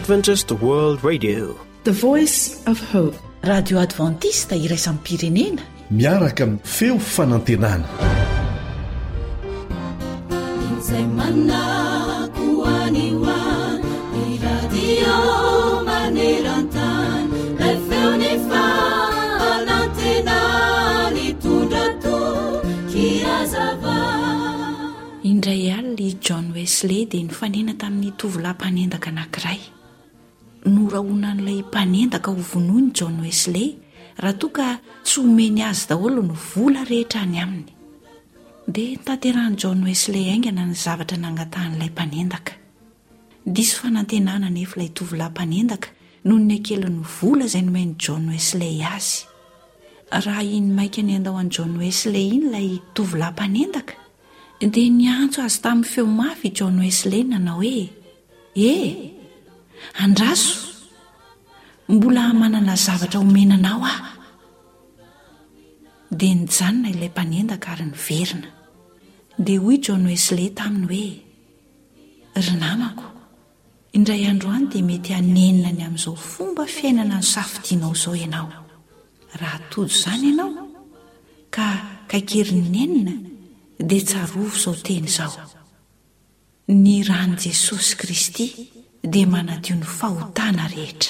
Adventist World Radio, the voice of hope. Radio Adventista iraisam pirenena miaraka amin'ny feo fanantenana. Indray alina i John Wesley dia nifanena tamin'ny tovolahy mpanendaka anankiray. Noraonan'ilay mpanendaka ho vonoiny John Wesley raha toa ka tsy omeny azy daholo ny vola rehetra any aminy. Dia tanterahany John Wesley aingana ny zavatra nangatan'ilay mpanendaka. Diso fanantenana nefa ilay tovolahy mpanendaka noho ny akelan'ny vola izay nomeny John Wesley azy. Raha iny maika ny andao an'i John Wesley iny ilay tovolahy mpanendaka dia niantso azy tamin'ny feo mafy John Wesley nanao hoe andraso, mbola manana zavatra omenanao aho. Dia nijanona ilay mpanendaka ary niverina. Dia hoy John Wesley taminy hoe, ry namako, indray andro any dia mety hanenina ny amin'izao fomba fiainana ny safidianao izao ianao. Raha tojo izany ianao ka kaikerinenina dia tsarovo izao teny izao: ny rany Jesosy Kristy dia manadio ny fahotana rehetra.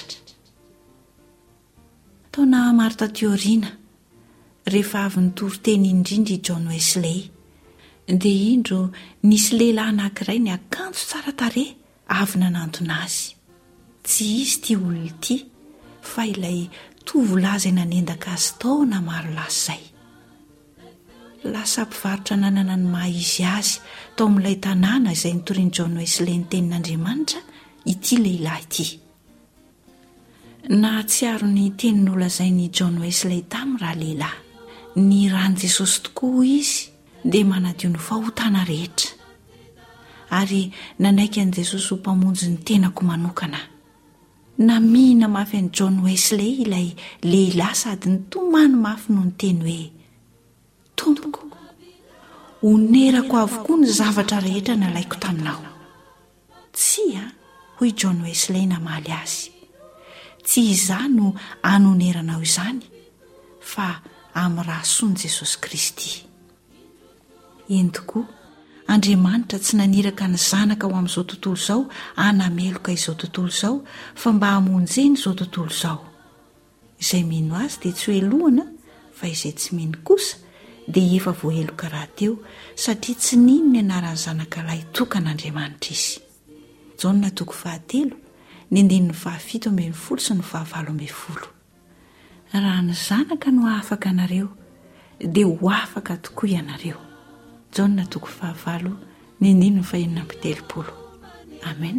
Taona maro taty aoriana, rehefa avy nitory teny indrindra i John Wesley, dia indro nisy lehilahy anankiray ny akanjo tsara tarehy avy nanantona azy. Tsy izy ity olona ity fa ilay tovolahy izay nanendaka azy taona maro lasa izay. Lasa mpivarotra nanana ny maha izy azy tao amin'ilay tanàna izay nitorian'i John Wesley ny tenin'Andriamanitra ity lehilahy ity. Nahatsiaro ny teny nolazain'i John Wesley tamin'ny raha lehilahy: ny rany Jesosy tokoa izy dia manadio ny fahotana rehetra. Ary nanaiky an'i Jesosy ho mpamonjy ny tenako manokana. Namihina mafy an'i John Wesley ilay lehilahy sady nitomany mafy noho ny teny hoe, tompoko, onerako avokoa ny zavatra rehetra nalaiko taminao. Tsia, hoy John Wesley namaly azy, tsy izany no anoneranao izany, fa amin'ny raha soany Jesosy Kristy. Eny tokoa, Andriamanitra tsy naniraka ny zanaka ho amin'izao tontolo izao hanameloka izao tontolo izao, fa mba hamonjeny izao tontolo izao. Izay mino azy dia tsy hoelohana, fa izay tsy mino kosa dia efa voaheloka rahateo, satria tsy nino ny anaran'ny zanakalahy tokan'Andriamanitra izy. Jaona 3:7, 17 sy 20. Raha ny zanaka no afaka anareo dia ho afaka tokoa ianareo. Jaona 3:7, 17. Amen.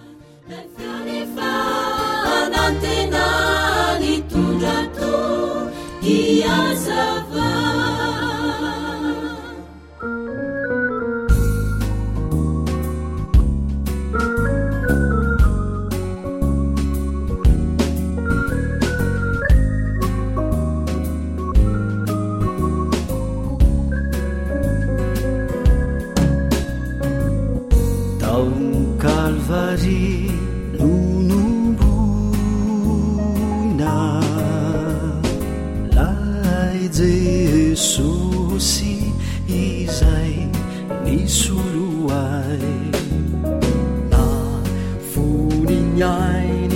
Jesosy izay nisoloay na foniny ainy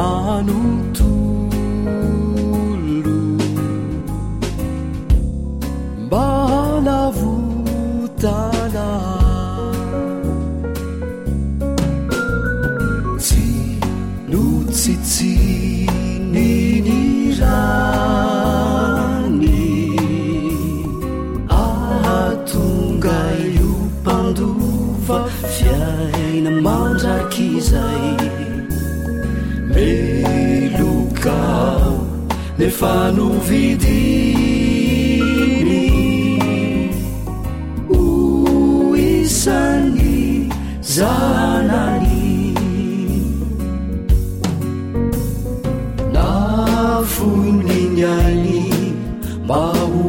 manontolo mba navotana tsy notsitsininy rany ahatonga io mpandova fiaina mandrakizay meloka nefa novidiny ho isan'ny zanany nafoniny ainy mba ho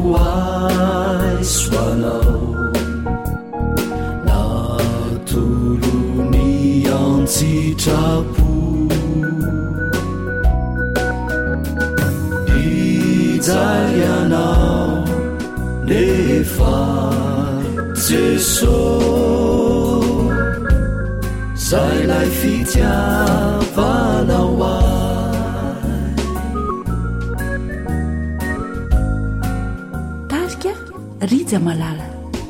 aisoanao natolony antsitrapo zarianao nefa Jeso zay lay fitiavanao ay tarika rija malala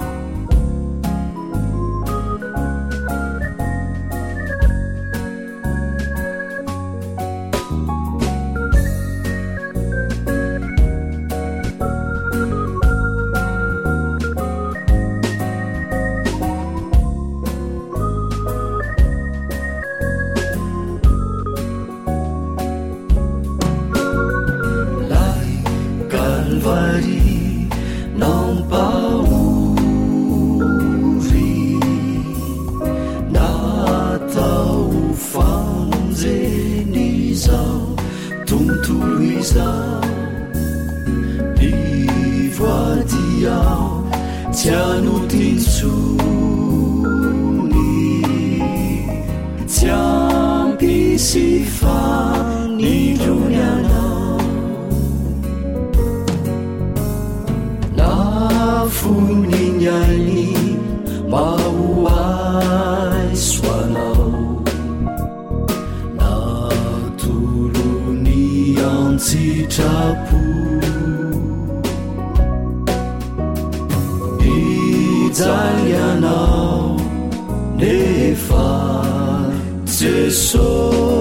Italianao nefa Jeso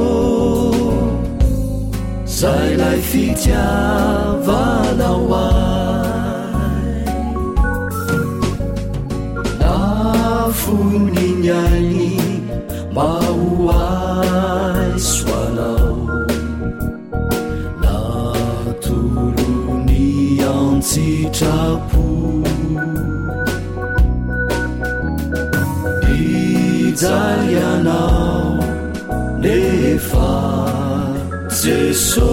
zay lay fitiavanao ay lafoniny ainy maho ay soanao natolony antsitrapo Italianao nefa Jeso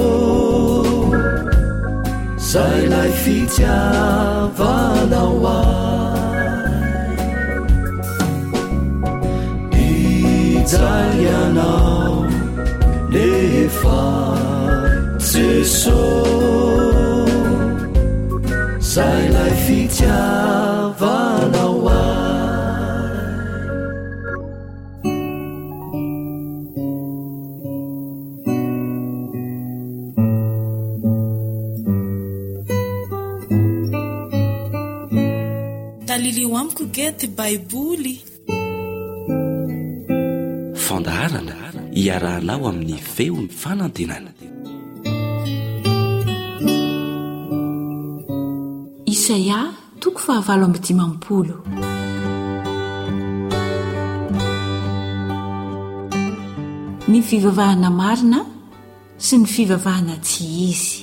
zay lay fitiavanao ay Italianao nefa Jeso zay lay fitiavanao ay talilio amiko gety baiboly fandaharana iarahanao amin'ny feon'ny fanantenana Isaia 45 ny fivavahana marina sy ny fivavahana tsy izy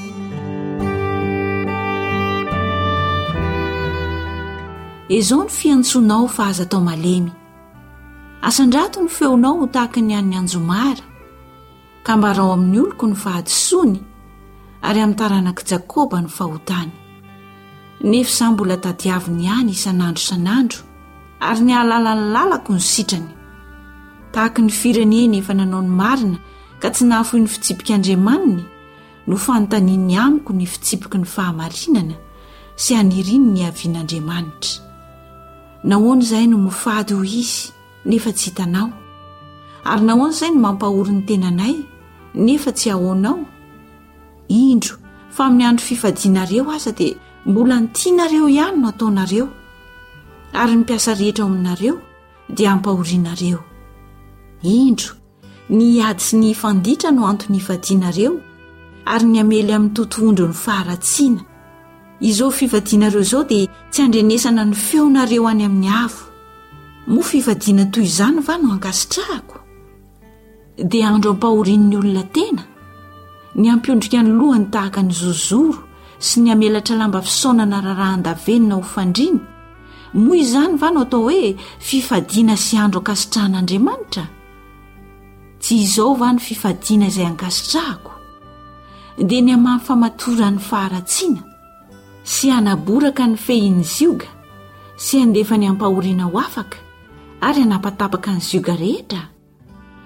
ezao ny fiantsonao fa aza tao malemy asandrato ny feonao tahaka ny an'ny anjomara ka mbarao amin'ny oloko ny fahadisoany ary amin'ny taranaki Jakoba ny fahotany nefa sa mbola tadiaviny ihany isan'andro ary ny alalany lalako ny sitrany tahaka ny fireneny efa nanao ny marina ka tsy nahafoy ny fitsipik'Andriamaniny no fanontaniany amiko ny fitsipiky ny fahamarinana sy aniriny ny avian'Andriamanitra nahoana izay no mifady ho izy nefa tsy hitanao ary nahoana izay no mampahory ny tenanay nefa tsy ahoanao indro fa amin'ny andro fifadianareo aza dia mbola nitianareo ihany no ataonareo ary ny mpiasa rehetra ao aminareo dia ampahorianareo indro ny ady sy ny fanditra no antony hifadianareo ary ny amely amin'ny totohondro ny faharatsiana izao fifadianareo izao dia tsy andrenesana ny feonareo any amin'ny avo mo fifadiana toy izany va no ankasitrahako dia andro ampahorian'ny olona tena ny ampiondrika ny lohany tahaka ny zozoro sy ny amelatra lamba fisaonana rarahan-davenina ho fandriny moa izany va no atao hoe fifadiana sy andro ankasitrahan'Andriamanitra tsy izao va ny fifadiana izay ankasitrahako dia ny amamfamatorany faharatsiana sy anaboraka ny fehin'ny zioga sy andefa ny ampahoriana ho afaka ary anapatapaka ny zioga rehetra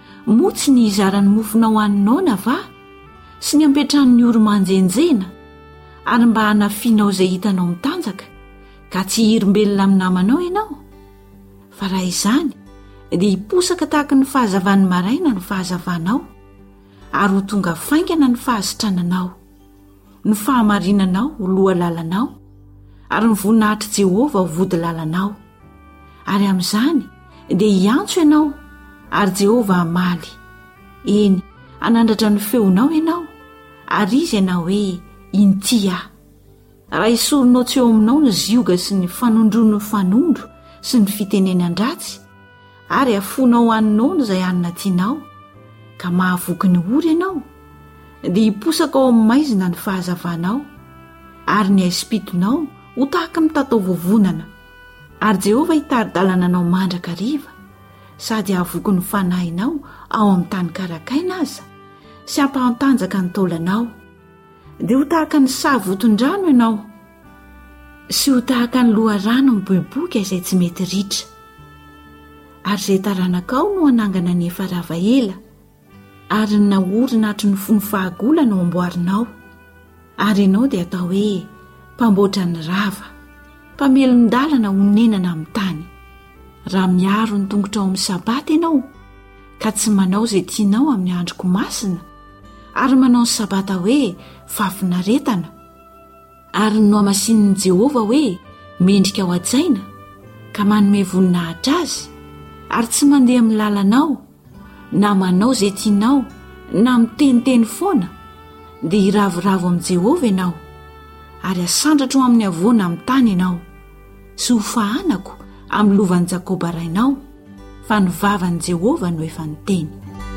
motsy ny izarany mofona ho aninona va sy ny ampetrahan'ny oro manjenjena ary mba hanafianao izay hitanao mitanjaka ka tsy hirombelona amin'ny namanao ianao. Fa raha izany dia hiposaka tahaka ny fahazavan'ny maraina ny fahazavanao ary ho tonga faingana ny fahasitrananao, ny fahamarinanao ho loha lalanao ary ny voninahitry Jehova ho vody lalanao. Ary amin'izany dia hiantso ianao ary Jehova hamaly. Eny, anandratra ny feonao ianao ary izy ianao hoe inty aho. Raha isoronao tsy eo aminao ny zioga sy ny fanondron'ny fanondro sy ny fitenenan-dratsy ary afonao haninao izay hanina tianao ka mahavoky ny ory ianao, dia hiposaka ao amin'ny maizina ny fahazavanao ary ny aisim-pitonao ho tahaka mitatao vovonana. Ary Jehova hitari-dalana anao mandrakariva sady hahavoky ny fanahinao ao amin'ny tany karakaina aza sy hampahantanjaka ny taulanao. Dia ho tahaka ny savoton-drano ianao sy ho tahaka ny loharano miboiboka izay tsy mety ritra. Ary izay taranakao no hanangana ny efa rava ela ary ny naorina hatry ny fony fahagolana ao amboarinao. Ary ianao dia atao hoe mpamboatra ny rava, mpamelon-dalana ho nenana amin'ny tany. Raha miaro ny tongotra ao amin'ny sabata ianao ka tsy manao izay tianao amin'ny androko masina ary manao ny sabata hoe fafinaretana ary no amasin'ny Jehova hoe mendrika ao an-tsaina ka manome voninahitra azy ary tsy mandeha amin'ny lalanao na manao izay tianao na miteniteny foana, dia hiravoravo amin'ny Jehova ianao ary asandratro amin'ny avoana amin'ny tany ianao sy ho fahanako amin'ny lovan'i Jakoba rainao, fa ny vavan'i Jehova no efa niteny.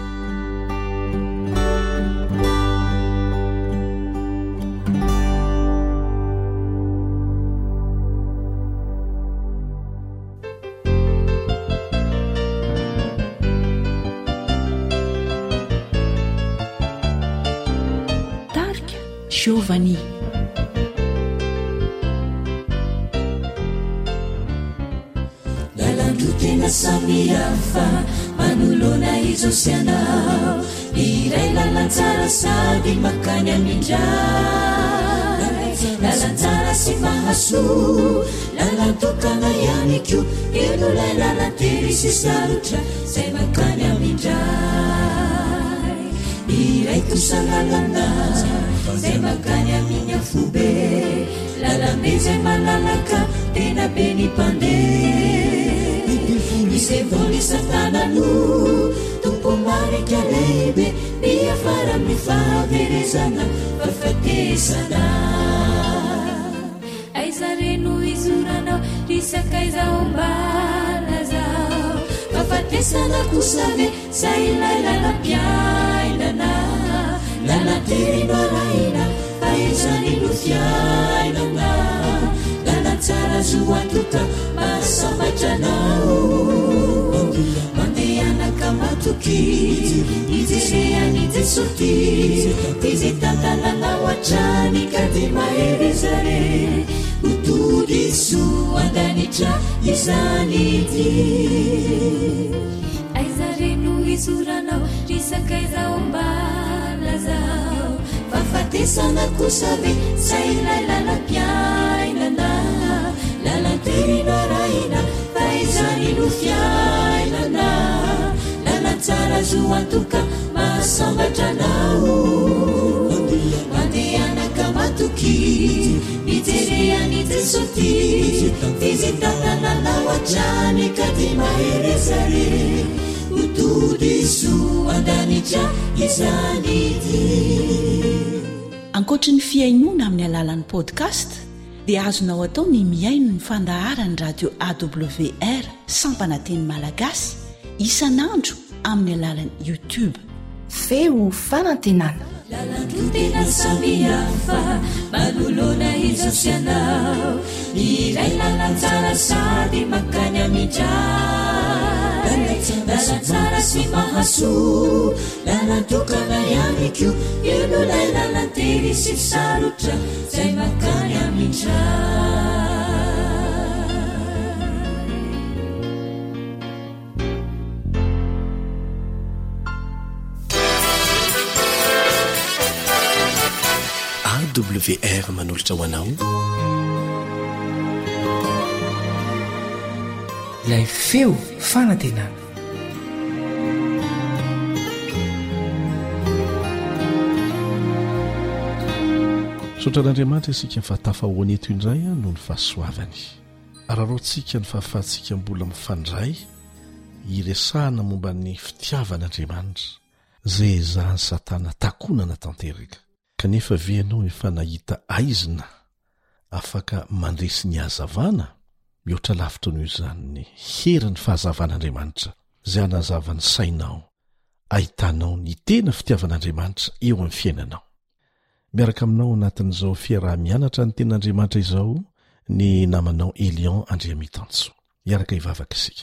Tarika Giovanni. Tena samihafa manolona izosianao, iray lalantsara sady makany amindray, lalantsara sy mahasoa lalantokana ihany koa, ino lay lalantery sy sarotra zay makany amindray. Iray kosa lalana zay makany amin'ny afobe, lalambe zay malalaka tena be ny mpandeha, izay voly satanano tompo marika lehibe, miafara amin'ny fahaverezana fahafatesana. Aiza reno izoranao risaka izao mbala zao, fahafatesana kosa ve sa ilay lalam-piainana, lalanterino araina fa izany no fiainana, lalantsara zo antoka mahasambatranao, mandehanaka matoky ijereany Jesoty, izay tantananao hatrany ka dia mahery zare, hotody so andanitra izany ity. Aiza reno izoranao risaka izao mbala zao, fahafatesana kosa ve sa ilay lalam-piainana, lalanterino araina fa izany no fiainana, lalantsara zo antoka mahasambatranao, mandehanaka matoky mijereany Jesoty, izay tantananao hatrany ka dia mahery zare, hotody so andanitra izany ity. Ankoatra ny fiainona amin'ny alalan'ny podcast dia azonao atao ny miaino ny fandaharany radio AWR Sampananteny Malagasy isanandro amin'ny alalan'ny YouTube. Feo fanantenana. Lalandro tena samihafa manolona izosianao, iray lalantsara sady makany amindray, lalantsara sy mahasoa lalantokana ihany koa, ino lay lalantery sy sarotra zay makany amindray. awr manolotra ho anao ilay feo fanantenana. Sotran'Andriamanitra isika fa tafahoaneto indray noho ny fahasoavany. Araroantsika ny fahafahantsika mbola mifandray iresahana momba ny fitiavan'Andriamanitra izay ezahan'ny Satana takonana tanteraka. Kanefa ve ianao efa nahita aizina afaka mandresy ny hazavana? Mihoatra lavitra noho izany ny herin'ny fahazavan'Andriamanitra izay hanazavany sainao, ahitanao ny tena fitiavan'Andriamanitra eo amin'ny fiainanao. Miaraka aminao anatin'izao fiarah-mianatra ny ten'Andriamanitra izao ny namanao Elion Andriamitanso. Miaraka hivavaka isika.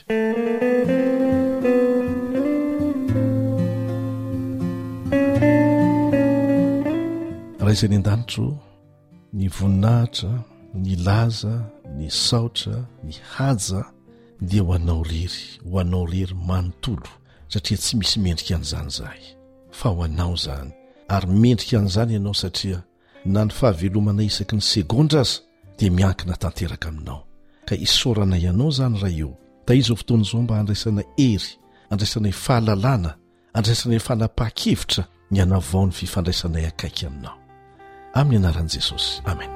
Raha izay ny an-danitro, ny voninahitra, ny laza, ny saotra, ny haja dia ho anao rery manontolo satria tsy misy mendrika an'izany zahay. Fa ho anao zany. Ary mendrika an'izany ianao satria na ny fahavelomana isaky ny segondra aza dia miankina tanteraka aminao. Ka isorana ianao zany raha eo. Da izao fotoana izao mba handraisana hery, handraisana fahalalana, handraisana fanapahan-kevitra ny hanavao ny fifandraisanay akaiky aminao. Amin'ny anaran'i Jesosy. Amen.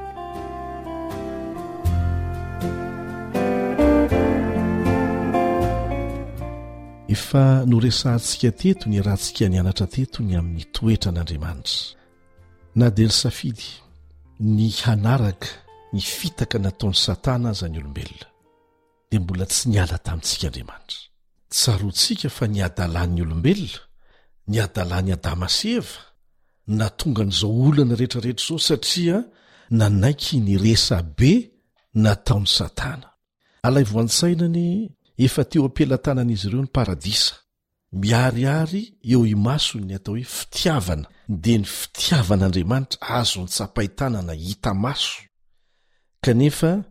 Efa noresahantsika teto ny rahantsika nianatra teto ny amin'ny toetra n'Andriamanitra. Na dia ny safidy ny hanaraka ny fitaka nataon'ny Satana aza ny olombelona dia mbola tsy niala tamintsika Andriamanitra. Tsaroantsika fa ny adalan'ny olombelona, ny adalan'ny Adama sy Eva na tonga n'izao olana rehetrarehetra izao satria nanaiky ny resa be nataon'ny Satana. Alay voan-tsainany efa teo ampelantanan'izy ireo ny paradisa. Miariary eo imasony ny atao hoe fitiavana dia ny fitiavan'Andriamanitra azo ny tsapaitanana hita maso. Kanefa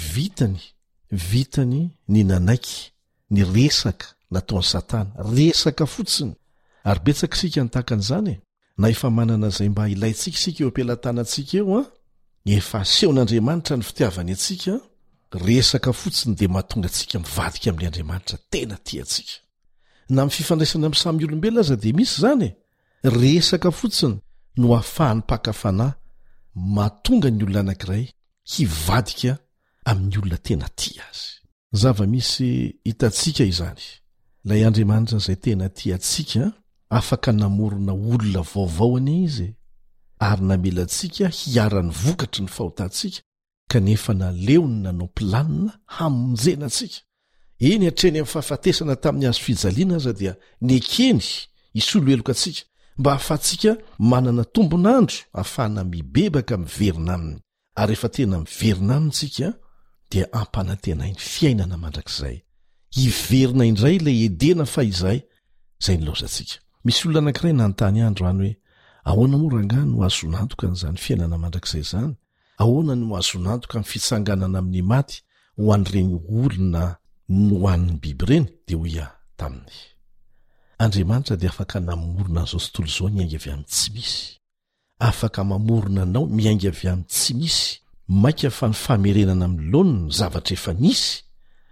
vitany ny nanaiky ny resaka nataon'ny Satana, resaka fotsiny. Ary betsaka isika nitahaka an'izany na efa manana izay mba ilayntsika isika eo ampelantanantsika eo efa asehon'Andriamanitra ny fitiavany antsika, resaka fotsiny dia mahatonga antsika mivadika amin'ny Andriamanitra tena tiantsika. Na amin'ny fifandraisana amin'ny samy olombelona aza dia misy zany. Resaka fotsiny no ahafahan'ny mpakafanahy mahatonga ny olona anankiray hivadika amin'ny olona tena tia azy. Zava-misy hitantsika izany. Ilay Andriamanitra izay tena tiantsika afaka namorona olona vaovao anie izy ary namelantsika hiara-ny vokatry ny fahotantsika. Kanefa naleony nanao planina hamonjena antsika. Eny hatreny amin'ny fahafatesana tamin'ny hazo fijaliana aza dia nekeny isolo eloka antsika mba hahafahantsika manana tombonandro ahafahana mibebaka miverina aminy. Ary efa tena miverina amintsika dia ampanantenainy fiainana mandrakizay. Hiverina indray ilay edena fa izay nilaozantsika. Misy olona anankiray nanontany andro any hoe ahoana moa rangahy no azonantoka n'izany fiainana mandrakizay zany? Ahoana no azonantoka amin'ny fitsanganana amin'ny maty ho an'ireny olona no an'ny biby ireny? Dia hoia taminy. Andriamanitra dia afaka namorona an'izao tontolo izao miainga avy amin'ny tsy misy. Afaka mamorona anao miainga avy amin'ny tsy misy. Maika fa ny famerenana amin'ny laoniny zavatra efa nisy.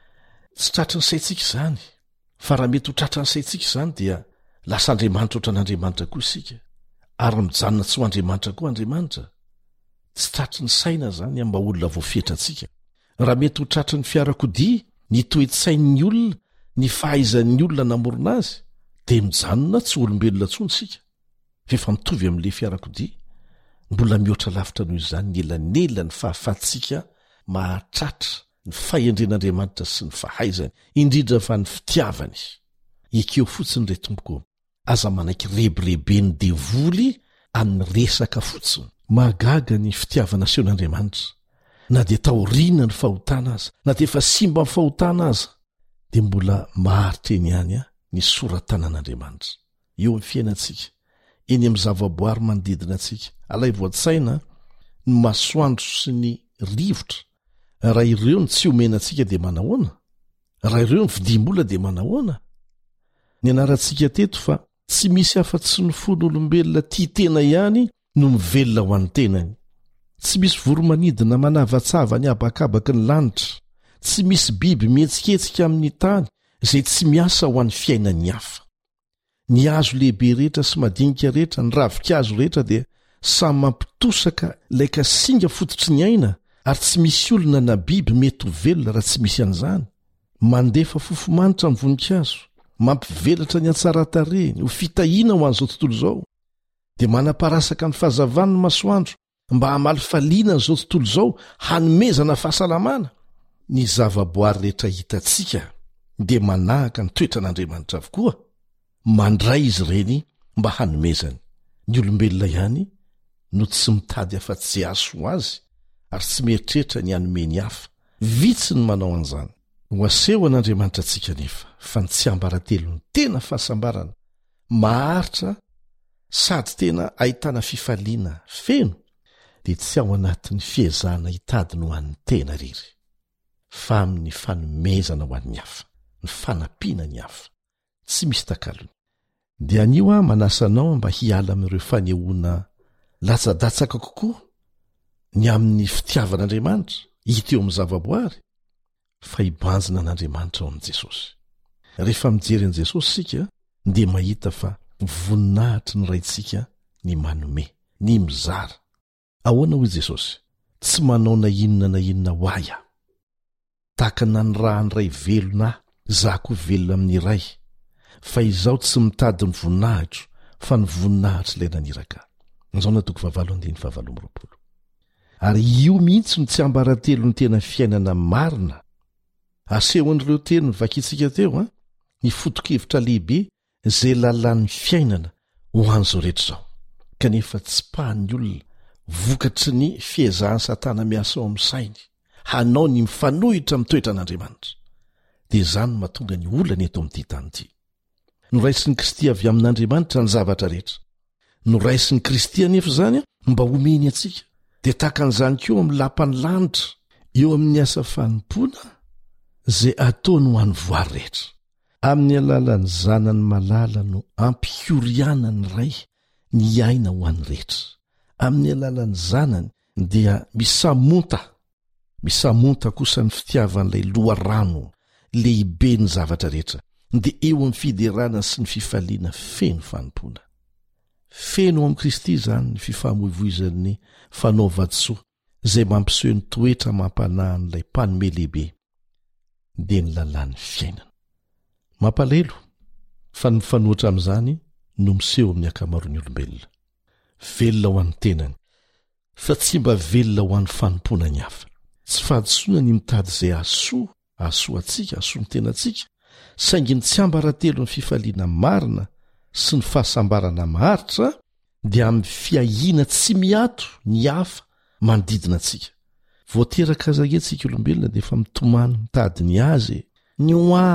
Tsy tratra ny saintsika izany. Fa raha mety ho tratra ny saintsika izany dia lasa Andriamanitra oatra n'Andriamanitra koa isika. Ary mijanona tsy ho Andriamanitra koa Andriamanitra. Tsy tratry ny saina zany mba olona voafetra antsika. Raha mety ho tratry ny fiarakodia, ny toe-tsain'ny olona, ny fahaizan'ny olona namorona azy, dia mijanona tsy olombelona intsony isika. Fefa mitovy amin'ilay fiarakodia. Mbola mihoatra lavitra noho izany ny elanela ny fahafahantsika mahatratra ny fahendren'Andriamanitra sy ny fahaizany, indrindra fa ny fitiavany. Ekeo fotsiny ray tompoko, aza manaiky rebirebe ny devoly amin'ny resaka fotsiny. Magaga ny fitiavana asehon'Andriamanitra. Na dia taoriana ny fahotana aza, na dia efa simba ny fahotana aza, dia mbola maharitra eny ihany ny soratanan'Andriamanitra. Eo amin'ny fiainantsika, eny amin'ny zavaboary manodidina antsika. Alay voan-tsaina ny masoandro sy ny rivotra. Raha ireo ny tsy omena antsika dia manahoana? Raha ireo ny vidim-bola dia manahoana? Ny anarantsika teto fa tsy misy afa-tsy ny fon'olombelona tia tena ihany no mivelona ho an'ny tenany. tsy misy voromanidina manavatsava ny abakabaky ny lanitra, tsy misy biby mihetsiketsika amin'ny tany izay tsy miasa ho an'ny fiainan'ny hafa. Ny hazo lehibe rehetra sy madinika rehetra, ny ravikazo rehetra dia samy mampitosaka laika singa fototry ny aina, ary tsy misy olona na biby mety ho velona raha tsy misy an'izany. Mandefa fofomanitra amin'ny voninkazo, mampivelatra ny an-tsaratareny, ho fitahiana ho an'izao tontolo izao. Dia manaparasaka ny fahazavany ny masoandro mba hamalifaliana n'izao tontolo izao, hanomezana fahasalamana. Ny zavaboary rehetra hitantsika dia manahaka ny toetran'Andriamanitra avokoa, mandray izy ireny mba hanomezany. Ny olombelona ihany no tsy mitady afa-tsy aso azy, ary tsy mieritreritra ny hanomeny hafa. Vitsy ny manao an'izany. Ho aseho an'Andriamanitra antsika nefa fa ny tsy ambaratelo ny tena fahasambarana, maharitra sady tena ahitana fifaliana feno, dia tsy ao anatin'ny fiezahana hitady no an'ny tena riry, fa amin'ny fanomezana ho an'ny hafa, ny fanampiana ny hafa, tsy misy takalony. Dia anio manasanao mba hiala amin'ireo fanehoana latsa-datsaka kokoa ny amin'ny fitiavan'Andriamanitra hita eo amin'ny zavaboary, fa hibanjina an'Andriamanitra ao amin'i Jesosy. Rehefa mijery an'i Jesosy sika dia mahita fa voninahitry ny raintsika ny manome, ny mizara. Ahoana hoy Jesosy? Tsy manao na inona ho ahy aho, tahaka naniraha ny ray velona aho, za koa velona amin'ny iray, fa izaho tsy mitady ny voninahitro fa ny voninahitro ilay naniraka. Ary io mihitsy no tsy ambaratelo ny tena fiainana marina. Asehon'ireo teny vakitsika teo, ny foto-kevitra lehibe izay lalan'ny fiainana ho an'izao rehetra izao. Kanefa tsy pahan'ny olona vokatry ny fiezahan'ny Satana miasa ao amin'ny sainy, hanao ny mifanohitra amin'ny toetran'Andriamanitra. Dia izany mahatonga ny olana eto amin'ity tany ity. Noraisin'ny Kristia avy amin'Andriamanitra ny zavatra rehetra. Noraisin'ny Kristia nefa izany mba homeny atsika. Dia tahaka an'izany koa amin'ny lapan'ny lanitra, eo amin'ny asa fanompoana izay ataony ho an'ny voary rehetra. Amin'ny alalan'ny zanany malala no ampihoriana ny ray ny aina ho an'ny rehetra. Amin'ny alalan'ny zanany dia misamonta kosa ny fitiavan'ilay loharano lehibe ny zavatra rehetra, dia eo amin'ny fiderana sy ny fifaliana feno fanompoana. Feno amin'i Kristy izany ny fifamoivoizan'ny fanaova-tsoa izay mampiseho ny toetra mampanahan'ilay mpanome lehibe, dia ny lalàn'ny fiainana. Mampalahelo fa ny mifanohitra amin'izany no miseho amin'ny ankamaroan'ny olombelona. Velona ho an'ny tenany, fa tsy mba velona ho an'ny fanompoana ny hafa. Tsy fahadosoana ny mitady izay asoa antsika, asoa ny tenantsika, saingy ny tsy ambaratelo ny fifaliana marina sy ny fahasambarana maharitra, dia amin'ny fiahiana tsy miato ny hafa manodidina antsika. Voateraka azagentsika olombelona dia efa mitomany mitady ny azy, ny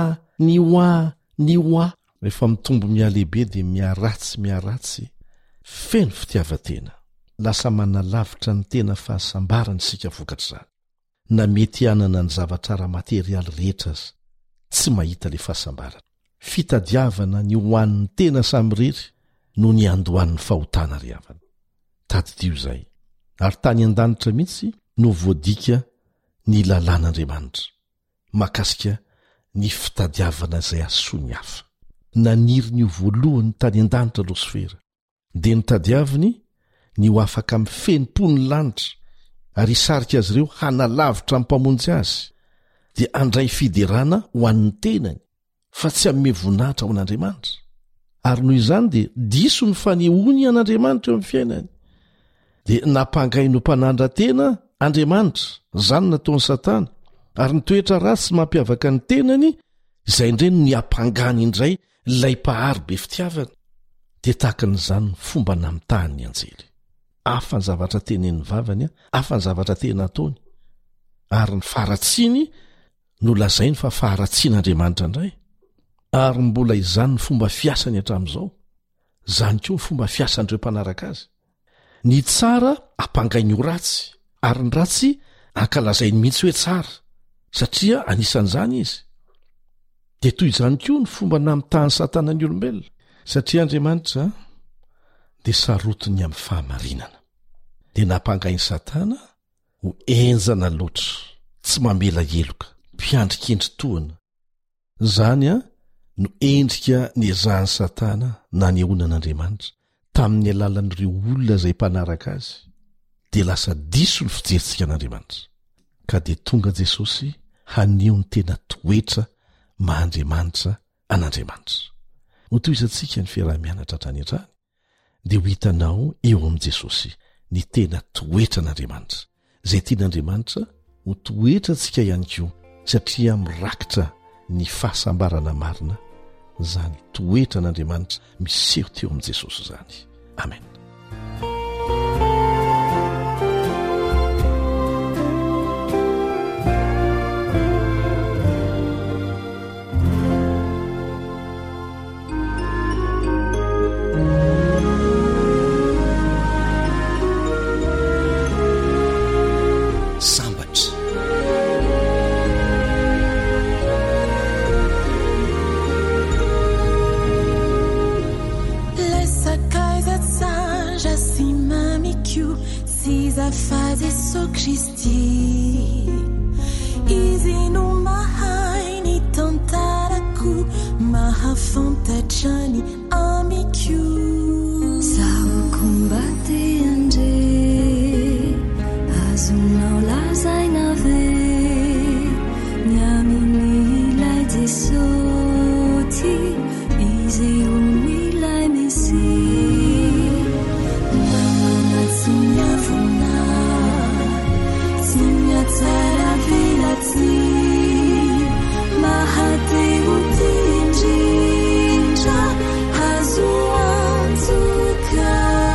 hoa. Rehefa mitombo mialehibe dia miaratsy, feno fitiavatena. Lasa manalavitra ny tena fahasambarana isika vokatr'izany. Na mety hanana ny zavatrara materialy rehetra aza, tsy mahita le fahasambarana. Fitadiavana ny hoan'ny tena samirery no ny andohan'ny fahotana ry havana. Tadidio izay, ary tany an-danitra mihitsy no voadika ny lalàn'Andriamanitra mahakasika ny fitadiavana izay asoa ny hafa. Naniry ny ho voalohany tany an-danitra losifera, dia nitadiaviny ny ho afaka mifenipo ny lanitra, ary isarika azy ireo hanalavitra mpamonjy azy, dia andray fiderana ho an'ny tenany, fa tsy amin'ny voninahitra ao an'Andriamanitra. Ary noho izany dia diso ny fanehoany an'Andriamanitra eo amin'ny fiainany. Dia nampangay no mpanandra-tena Andriamanitra, izany nataon'ny Satana, ary nitoetra ratsy mampiavaka ny tenany, izay indreny ny ampangany indray ilay mpahary be fitiavana. Dia tahaka n'izany fomba namitahany ny anjely. Hafa ny zavatra tenen'ny vavany, hafa ny zavatra tena ataony. Ary ny faharatsiany no lazainy fa faharatsian'Andriamanitra indray. Ary mbola izany ny fomba fiasany hatramin'izao. Izany koa ny fomba fiasan'ireo mpanaraka azy. Ny tsara ampangainy ho ratsy, ary ny ratsy ankalazainy mihitsy hoe tsara, satria anisan'izany izy. Dia toy izany koa ny fomba namitahany Satana ny olombelona, satria Andriamanitra dia sarotiny amin'ny fahamarinana. dia nampangainy Satana ho enjana loatra tsy mamela eloka mpiandrikendry toana. Zany no endrika niezahany Satana na nehonan'Andriamanitra tamin'ny alalan'ireo olona izay mpanaraka azy, dia lasa diso ny fijerintsika an'Andriamanitra. Ka dia tonga Jesosy haneho ny tena toetra mahandriamanitra an'Andriamanitra. Ho toizantsika ny fiarah-mianatra hatrany hatrany dia ho hitanao eo amin'i Jesosy ny tena toetra an'Andriamanitra, izay tian'Andriamanitra ho toetra antsika ihany koa, satria mirakitra ny fahasambarana marina zany toetra an'Andriamanitra miseho teo amin'i Jesosy zany. Amen. Yesu Kristi izy no mahay ny tantarako mahafantatrany amiko zaho kombate andre azonao lazaina ve ny amin'ny ilay Jesosy izy ho ilay Mesia namanatsy miavona tsara vilatsy mahateo tindrindra azo antoka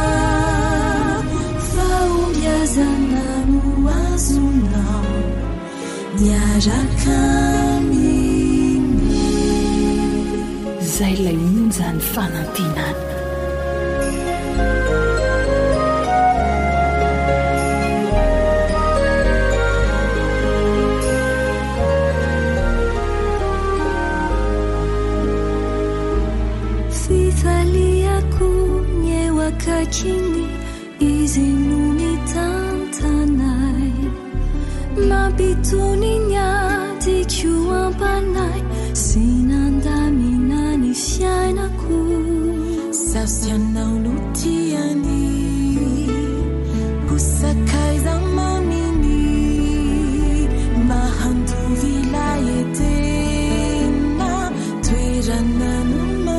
faombiazana no azonao miaraka aminy zay lay monjany fanantenana. Kakiny izy no mitantanay mampitony ny adiko ampanay sy nandamina ny fiainako sasianao no tiany posakaiza maminy mahandovy ilay etena toerana no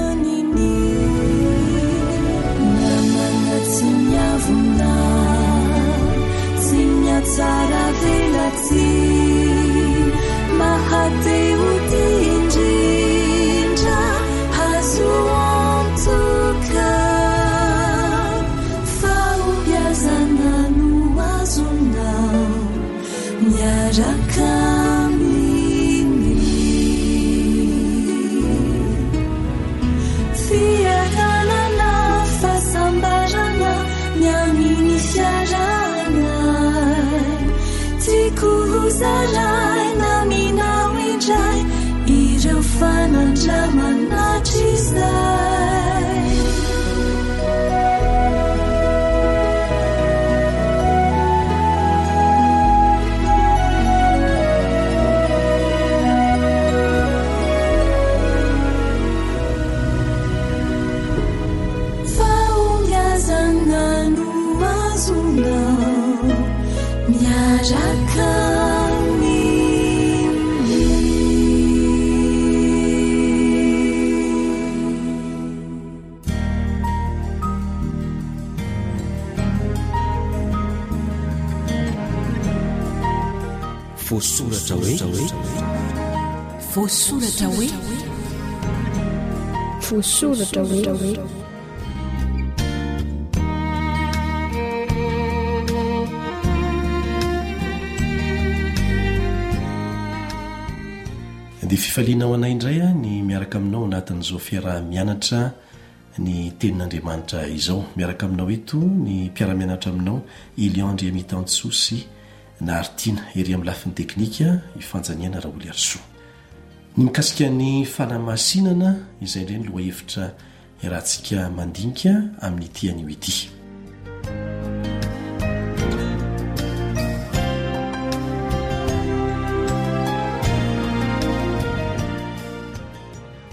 tsara velatsy mahateo tindrindra azo antoka faombiazana no azonao miaraka aminy fiakanana fahasambarana miaminy fiarana tikuzaray naminao indray ireo fanandramanatrizay faombiazana no azonao miaraka Voasoratra hoe voasoratra hoe voasoratra hoe dia fifalianao anay indray ny miaraka aminao anatin'izao fiarah-mianatra ny tenin'Andriamanitra izao. Miaraka aminao eto ny mpiara-mianatra aminao Iliandry Amitantsosy na Artina ery amin'ny lafiny teknika ifanjaniana Raoly Arsoa. Ny mikasika ny fanamasinana izay indray ny loha hevitra irahantsika mandinika amin'ny ity anio ity.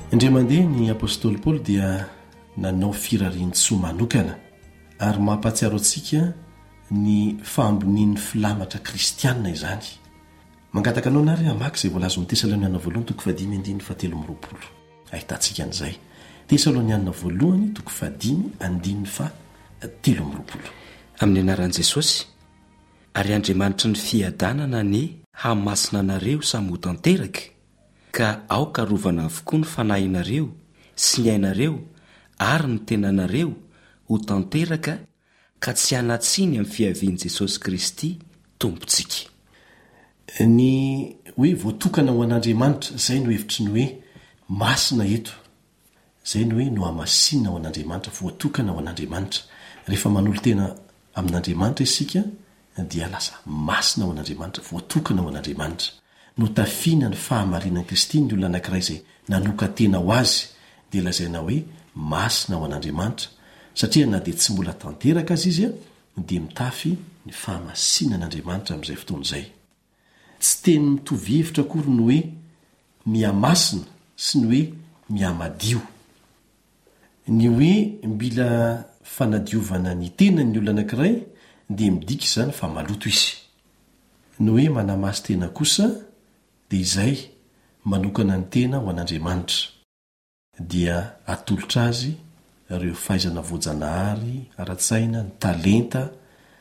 indray mandeha ny apôstôly paoly dia nanao firarian-tsoa manokana ary mampatsiaro antsika ny faambonian'ny filamatra kristianina izany. Mangataka anao nary hamaky izay voalaza amin'ny Tesaloniana voalohany toko 5:17 ahitantsika an'izay. Tesaloniana voalohany toko 5:17. Amin'ny anaran'i Jesosy, ary Andriamanitra ny fiadanana ny hamasina anareo samy ho tanteraka, ka aoka rovana avokoa ny fanahinareo sy ny ainareo ary ny tenanareo ho tanteraka ka tsy hanatsiny amin'ny fiavian'i Jesosy Kristy tompontsika. Ny hoe voatokana ho an'Andriamanitra, izay no hevitry ny hoe masina eto. Izay no hoe no hamasinina ho an'Andriamanitra, voatokana ho an'Andriamanitra. Rehefa manolo tena amin'Andriamanitra isika dia lasa masina ho an'Andriamanitra, voatokana ho an'Andriamanitra. No tafiana ny fahamarinan'i Kristy ny olona anankiray izay nanoka tena ho azy, dia lazaina hoe masina ho an'Andriamanitra, satria na dia tsy mbola tanteraka azy izy dia mitafy ny fahamasinan'Andriamanitra amin'izay fotoana izay. Tsy teny mitovy hevitra akory ny hoe mihamasina sy ny hoe mihamadio. Ny hoe mila fanadiovana ny tenany olona anankiray dia midika izany fa maloto izy. Ny hoe manamasy tena kosa dia izay manokana ny tena ho an'Andriamanitra, dia atolotra azy ireo fahaizana voajanahary ara-tsaina, ny talenta,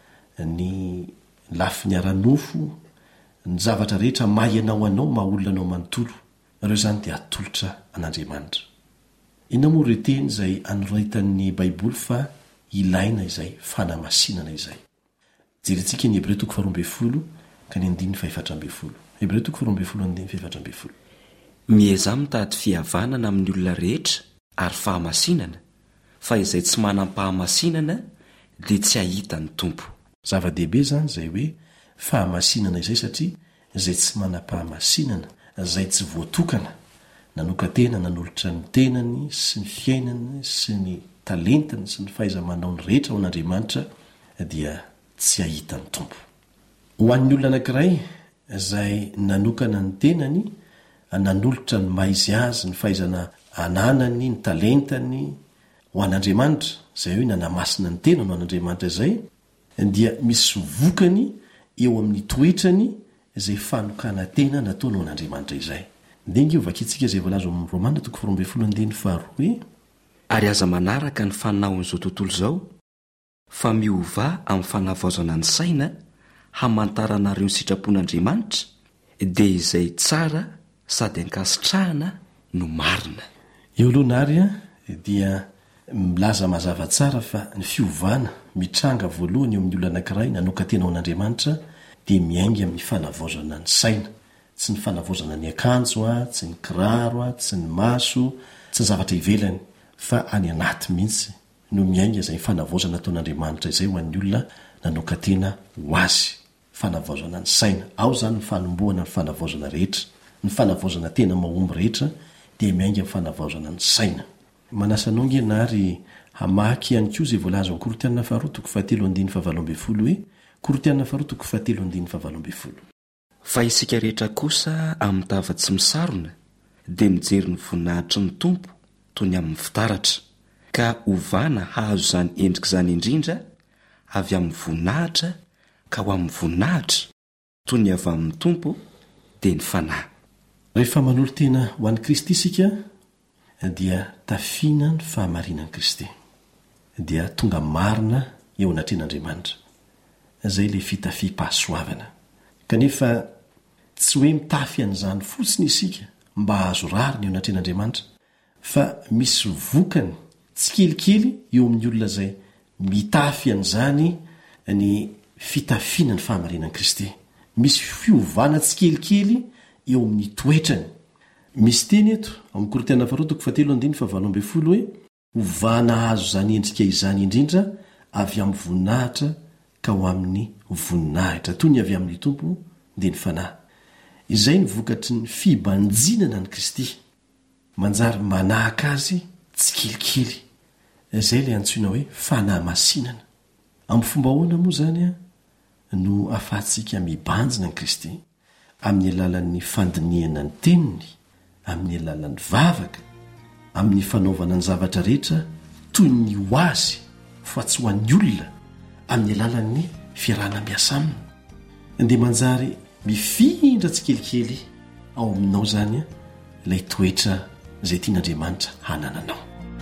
ny lafiny ara-nofo, ny zavatra rehetra mahianao anao, maha-olona anao manontolo, ireo izany dia atolotra an'Andriamanitra. Inona moa ireo teny izay anoratan'ny Baiboly fa ilaina izay fanamasinana izay? Jerentsika ny Hebreo 12 ka ny 14. Hebreo 12:14. Mieza mitady fihavanana amin'ny olona rehetra ary fahamasinana, fa izay tsy manam-pahamasinana dia tsy hahita ny tompo. Zava-dehibe zany izay hoe fahamasinana izay, satria izay tsy manam-pahamasinana, izay tsy voatokana, nanoka tena, nanolotra ny tenany sy ny fiainany sy ny talentany sy ny fahaiza-manao ny rehetra ho an'Andriamanitra, dia tsy hahita ny tompo. Ho an'ny olona anankiray izay nanokana ny tenany, nanolotra ny maizy azy, ny fahaizana ananany, ny talentany ho an'Andriamanitra, izay hoe nanamasina ny tenany ho an'Andriamanitra izay, dia misy vokany eo amin'ny toetrany izay fanokana tena nataony ho an'Andriamanitra izay. Dinga vakitsika izay voalaza amin'ny Romana 12:2 Ary aza manaraka ny fanaon'izao tontolo izao, fa miova amin'ny fanavaozana ny saina hamantaranareo ny sitrapon'Andriamanitra, dia izay tsara sady ankasitrahana no marina. Eo alohanary dia milaza mazava tsara fa ny fiovana mitranga voalohany eo amin'ny olona anankiray nanoka tena ho an'Andriamanitra dia miainga amin'ny fanavaozana ny saina, tsy ny fanavaozana ny akanjo, tsy ny kiraro, tsy ny maso, tsy ny zavatra ivelany, fa any anaty mihitsy no miainga izay fanavaozana ataon'Andriamanitra izay ho an'ny olona nanoka tena ho azy. Fanavaozana ny saina, ao zany ny fanomboana ny fanavaozana rehetra, ny fanavaozana tena mahomby rehetra dia miainga amin'ny fanavaozana ny saina. Manasanao ngenary hamaky ihany koa izay voalaza amin'ny Korinthiana 2:7-17 hoe Korinthiana 2:7-17. Fa isika rehetra kosa amin'ny tava tsy misarona dia mijery ny voninahitry ny tompo toy ny amin'ny fitaratra, ka ovana hahazo izany endrika izany indrindra avy amin'ny voninahitra ka ho amin'ny voninahitra toy ny avy amin'ny tompo dia ny fanahy. Rehefa manolo tena ho an'i Kristy isika dia tafiana ny fahamarinan'i Kristy, dia tonga marina eo anatren'Andriamanitra. Izay le fitafim-pahasoavana. Kanefa tsy hoe mitafy an'izany fotsiny isika mba hahazo rariny eo anatren'Andriamanitra, fa misy vokany tsy kelikely eo amin'ny olona izay mitafy an'izany ny fitafiana ny fahamarinan'i Kristy. Misy fiovana tsy kelikely eo amin'ny toetrany. Misy teny eto amin'ny Korinthiana 2:7-17 hoe ovana hazo izany endrika izany indrindra avy amin'ny voninahitra ka ho amin'ny voninahitra toy ny avy amin'ny tompo dia ny fanahy. Izay ny vokatry ny fibanjinana ny Kristy, manjary manahaka azy tsy kelikely. Izay ilay antsoina hoe fanahy masinana. Amin'ny fomba ahoana moa zany no ahafahantsika mibanjina ny Kristy? Amin'ny alalan'ny fandiniana ny teniny, amin'ny alalan'ny vavaka, amin'ny fanaovana ny zavatra rehetra toy ny ho azy fa tsy ho an'ny olona amin'ny alalan'ny fiarahana miasa aminy. Dia manjary mifindra tsy kelikely ao aminao zany ilay toetra izay tian'Andriamanitra hanananao.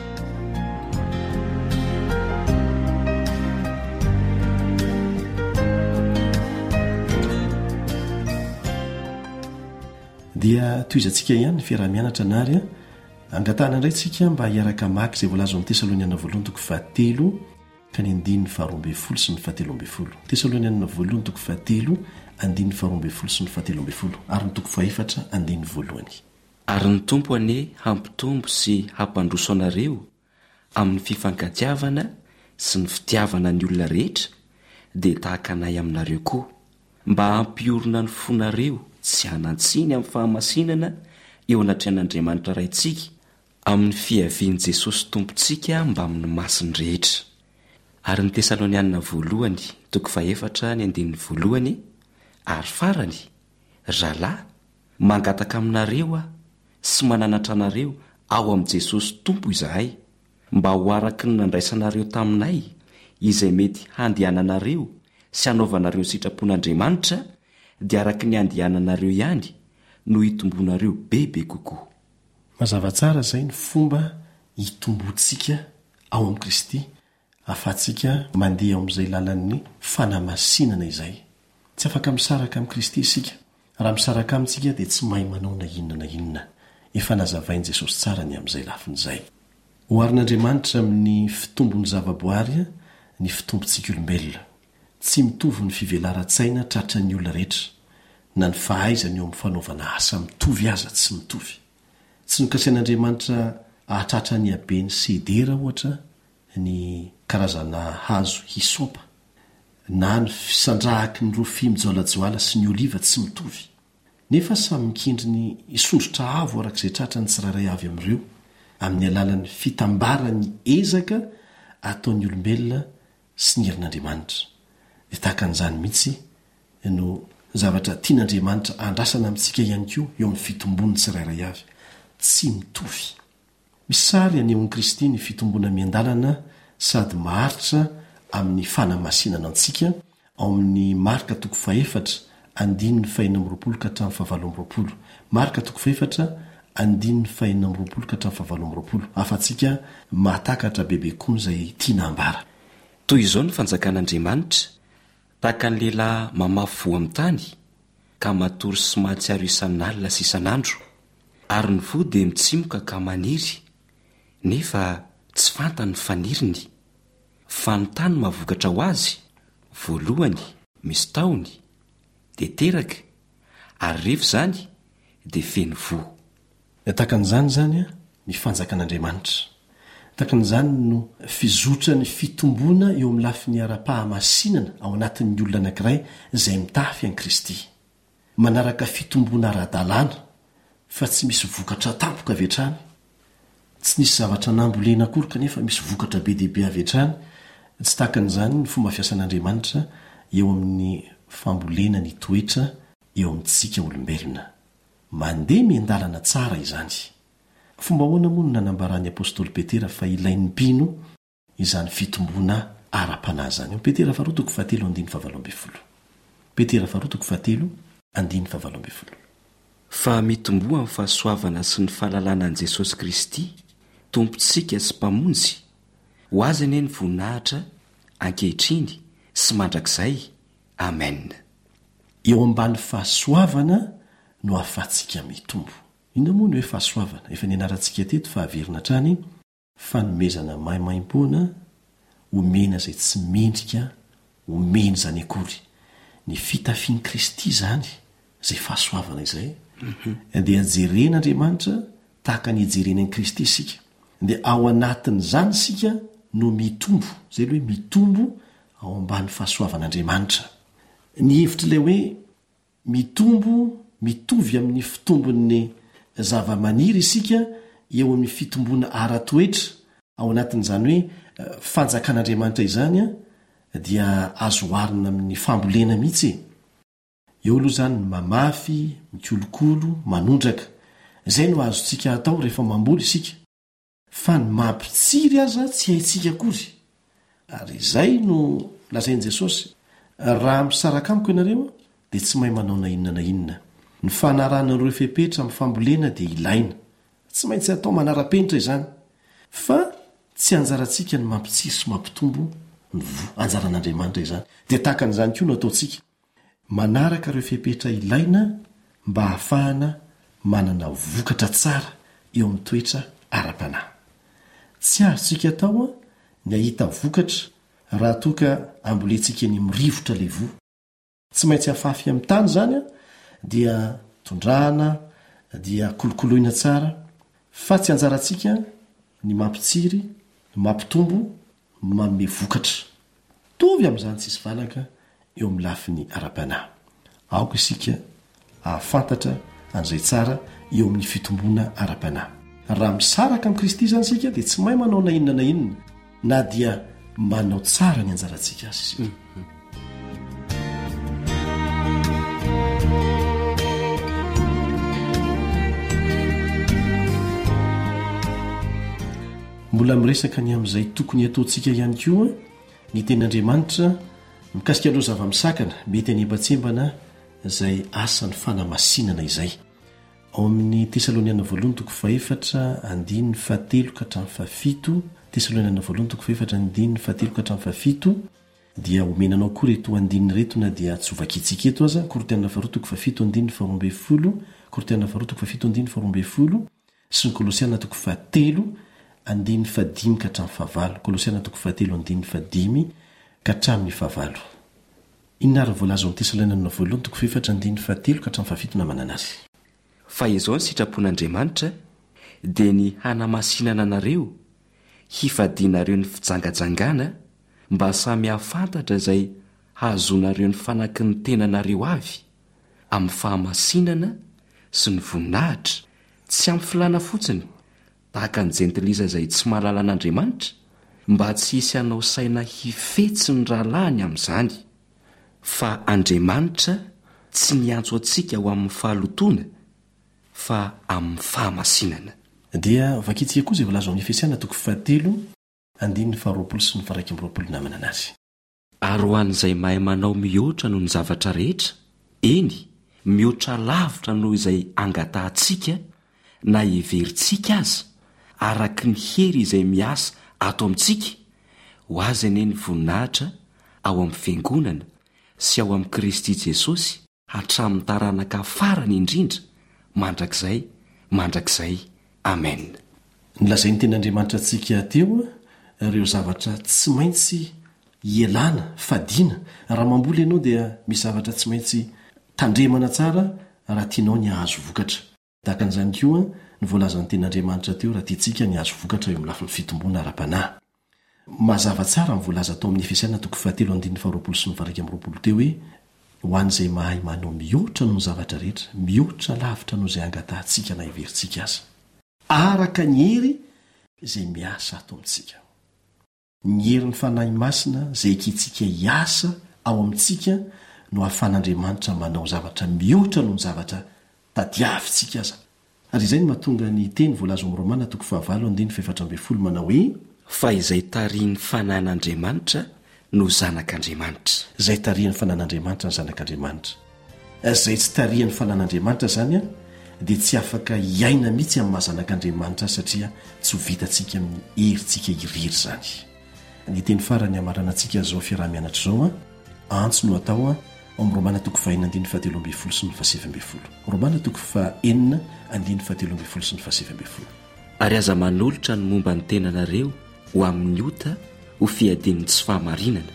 Dia toizantsika ihany ny fiarah-mianatra nary angatahana indray tsika mba hiaraka maky izay voalaza amin'ny Tesaloniana voalohany toko fahatelo ka ny andininy faharoa ambin'ny folo sy ny fahatelo ambin'ny folo. Tesaloniana voalohany toko fahatelo andininy faharoa ambin'ny folo sy ny fahatelo ambin'ny folo ary ny toko fahaefatra andininy voalohany. Ary ny tompo ane hampitombo sy hampandroso anareo amin'ny fifankatiavana sy ny fitiavana ny olona rehetra dia tahaka anay aminareo koa mba hampiorona ny fonareo tsy hanantsiny amin'ny fahamasinana eo anatrehan'Andriamanitra raintsika amin'ny fiavian'i Jesosy tompontsika mba amin'ny masiny rehetra. Ary ny Tesaloniana voalohany toko fahaefatra ny andininy voalohany ary farany rahalahy mangataka aminareo sy mananatra anareo ao amin'i Jesosy tompo izahay mba ho araky ny nandraisanareo taminay izay mety handehananareo sy hanaovanareo ny sitrapon'Andriamanitra dia araky ny andehananareo ihany no hitombonareo bebe kokoa. Mazava tsara izay ny fomba hitombontsika ao amin'i Kristy afatsika mandeha ao amin'izay lalan'ny fanamasinana izay. Tsy afaka misaraka amin'i Kristy isika. Raha misaraka amintsika dia tsy mahay manao na inona na inona. Efa nazavain'i Jesosy tsara ny amin'izay lafin'izay. Hoarin'Andriamanitra amin'ny fitombon'ny zavaboary ny fitombontsika olombelona. Tsy mitovy ny fivelaran-tsaina tratra ny olona rehetra na ny fahaizany eo amin'ny fanaovana asa mitovy aza tsy mitovy. Tsy nokasian'Andriamanitra ahatratra ny habeny sedera ohatra ny karazana hazo hisopa na ny fisandrahaky ny rofia mijoalajoala sy ny oliva tsy mitovy. Nefa samy mikendry ny isondrotra avo arak'izay tratra ny tsirairay avy amin'ireo amin'ny alalan'ny fitambarany ezaka ataon'ny olombelona sy ny herin'Andriamanitra. Dia tahaka an'izany mihitsy no zavatra tian'Andriamanitra andrasana amintsika ihany koa eo amin'ny fitombon'ny tsirairay avy tsy mitovy. Misary anehoan'i Kristy ny fitombona miandalana sady maharitra amin'ny fanamasinana antsika ao amin'ny Marka toko fahaefatra andininy fahaenina amby roapolo ka hatramin'ny fahavalo amby roapolo. Marka toko fahaefatra andininy fahaenina amby roapolo ka hatramin'ny fahavalo amby roapolo. Afa-tsika mahatakatra bebe koa izay tiana hambara. Toy izao ny fanjakan'Andriamanitra tahaka ny lehilahy mamafy vo amin'ny tany ka matory sy mahatsiaro isan'alina sy isan'andro ary ny vo dia mitsimoka ka maniry nefa tsy fantany faniriny fa ny tany mahavokatra ho azy voalohany misy taony dia teraka ary rehefa izany dia feno vo. Takan'izany zany ny fanjakan'Andriamanitra. Takan'izany no fizotra ny fitombona eo amin'ny lafin'ny ara-pahamasinana ao anatin'ny olona anankiray izay mitafy an'i Kristy. Manaraka fitombona ara-dalàna fa tsy misy vokatra tampoka avy hatrany. Tsy nisy zavatra nambolena akory kanefa misy vokatra be dehibe avy hatrany. Tsy takan'izany ny fomba fiasan'Andriamanitra eo amin'ny fambolena ny toetra eo amintsika olombelona. Mandeha miandalana tsara izany. Fomba ahoana moa no nanambaran'ny apôstôly Petera fa ilain'ny mpino izany fitombona ara-panahy izany. Petera faharotoko fahatelo andininy fahavalo ambin'ny folo. Petera faharotoko fahatelo andininy fahavalo ambin'ny folo. Fa mitomboa amin'ny fahasoavana sy ny fahalalana an'i Jesosy Kristy tompontsika sy mpamonjy ho azy anie ny voninahitra ankehitriny sy mandrakizay. Amen. Eo ambany fahasoavana no ahafahantsika mitombo. Inona moa ny hoe fahasoavana? Efa nianarantsika teto fa averina hatrany fanomezana mahimaimpona omena izay tsy mendrika omeny zany akory. Ny fitafian'i Kristy zany izay fahasoavana izay. Dia jeren'Andriamanitra tahaka ny jerenan'i Kristy isika. Dia ao anatin'izany isika no mitombo. Izay hoe mitombo ao ambany fahasoavan'Andriamanitra. Ny hevitra ilay hoe mitombo mitovy amin'ny fitombon'ny zava-maniry isika eo amin'ny fitombona ara-toetra ao anatin'izany hoe fanjakan'Andriamanitra izany dia azo oharina amin'ny fambolena mihitsy. Eo aloha zany mamafy, mikolokolo, manondraka. Izay no azontsika atao rehefa mamboly isika. fa ny mampitsiry aza tsy haintsika akory. Ary izay no lazain'i Jesosy, raha misaraka amiko ianareo dia tsy mahay manao na inona na inona. Ny fanarahana ireo fepetra amin'ny fambolena dia ilaina, tsy maintsy atao manara-penitra izany, fa tsy anjarantsika ny mampitsiry sy mampitombo ny vo anjaran'Andriamanitra izany. Dia tahaka an'izany koa no ataontsika, manaraka ireo fepetra ilaina mba hahafahana manana vokatra tsara eo amin'ny toetra ara-panahy. Tsy azontsika atao ny ahita vokatra raha toa ka ambolentsika ny mirivotra le vo. Tsy maintsy hafafy amin'ny tany zany dia tondrahana, dia kolokoloina tsara, fa tsy anjarantsika ny mampitsiry, ny mampitombo, ny manome vokatra. Tovy amin'izany tsisy valaka eo amin'ny lafiny ara-panahy. Aoka isika ahafantatra an'izay tsara eo amin'ny fitomboana ara-panahy. Raha misaraka amin'i Kristy zany sika dia tsy mahay manao na inona na inona, na dia manao tsara ny anjarantsika azy. Mbola miresaka ny amin'izay tokony ataontsika ihany koa ny tenin'Andriamanitra mikasika ireo zava-misakana mety any ambatsembana izay asany fanamasinana izay. Ao amin'ny Tesaloniana voalohany toko faefatra andininy fahatelo ka hatramin'ny fahafito, Tesaloniana voalohany toko faefatra andininy fahatelo ka hatramin'ny fahafito, dia omenanao koa reto andininy reto na dia tsy hovakitsika eto aza. Korintiana faharoa toko fahafito andininy faharoa ambin'ny folo, Korintiana faharoa toko fahafito andininy faharoa ambin'ny folo, sy ny Kolosiana toko fahatelo andininy fahadimy ka hatramin'ny fahavalo, Kolosiana toko fahatelo andininy fahadimy ka hatramin'ny fahavalo. Inona ary voalaza amin'ny Tesaloniana voalohany toko faefatra andininy fahatelo ka hatramin'ny fahafito namana anazy. Fa izao ny sitrapon'Andriamanitra dia ny hanamasinana anareo, hifadianareo ny fijangajangana mba samy hafantatra izay hazonareo ny fanaky ny tenanareo avy amin'ny fahamasinana sy ny voninahitra, tsy amin'ny filana fotsiny tahaka ny jentiliza izay tsy mahalala an'Andriamanitra, mba tsy hisy hanao saina hifetsy ny rahalahiny amin'izany. Fa Andriamanitra tsy niantso antsika ho amin'ny fahalotoana, fa amin'ny fahamasinana. Dia vakitsika koa izay voalaza amin'ny Efesiana toko fahatelo andininy faharoapolo sy ny faraiky amby roapolo namana anazy. Ary ho an'izay mahay manao mihoatra noho ny zavatra rehetra, eny mihoatra lavitra noho izay angatahantsika na heverintsika aza, araky ny hery izay miasa ato amintsika, ho azy anie ny voninahitra ao amin'ny fiangonana sy ao amin'ny Kristy Jesosy hatramin'ny taranaka farany indrindra, mandrakizay. Amen. Nylazay ny ten'Andriamanitra antsika teo ireo zavatra tsy maintsy ielana, fadiana. Raha mamboly ianao dia misy zavatra tsy maintsy tandremana tsara raha tianao ny hahazo vokatra. Tahaka an'izany koa ny voalazan'ny ten'Andriamanitra teo raha tiantsika ny hahazo vokatra eo amin'ny lafin'ny fitomboana ara-panahy. Mazava tsara ny voalaza tao amin'ny Efesiana toko fahatelo andininy faharoapolo sy ny faraiky amby roapolo teo hoe ho an'izay mahay manao mihoatra noho ny zavatra rehetra, mihoatra lavitra noho izay angatahantsika na heverintsika aza, araka ny hery izay miasa ato amintsika. Ny herin'ny fanahy masina izay ekentsika hiasa ao amintsika no ahafahan'Andriamanitra manao zavatra mihoatra noho ny zavatra tadiavintsika aza. Ary izay no mahatonga ny teny voalaza amin'ny Romana toko fahavalo andininy faefatra ambin'ny folo manao hoe fa izay tarian'ny fanan'Andriamanitra no zanak'Andriamanitra. Izay tarian'ny fanan'Andriamanitra ny zanak'Andriamanitra. Izay tsy tarian'ny fanan'Andriamanitra zany dia tsy afaka hiaina mihitsy amin'ny mahazanak'Andriamanitra satria tsy ho vitantsika amin'ny herintsika iriry zany. Ny teny farany amarana antsika zao fiarah-mianatra zao antso no atao ao amin'ny Romana toko fahaenina andininy fahatelo ambin'ny folo sy ny fahasivy ambin'ny folo. Romana toko fahaenina andininy fahatelo ambin'ny folo sy ny fahasivy ambin'ny folo. Ary aza manolotra ny momba ny tenanareo ho amin'ny ota ho fiadian'ny tsy fahamarinana,